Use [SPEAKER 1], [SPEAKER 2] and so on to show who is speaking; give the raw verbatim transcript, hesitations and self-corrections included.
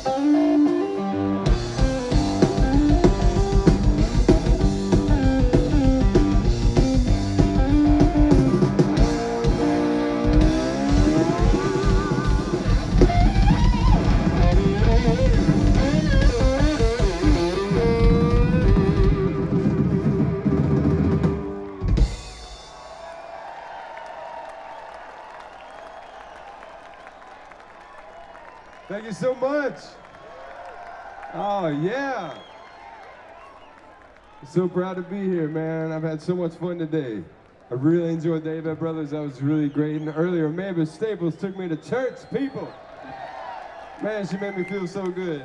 [SPEAKER 1] Thank you so much. Oh, yeah. So proud to be here, man. I've had so much fun today. I really enjoyed the Avett Brothers. That was really great. And earlier, Mavis Staples took me to church, people. Man, she made me feel so good.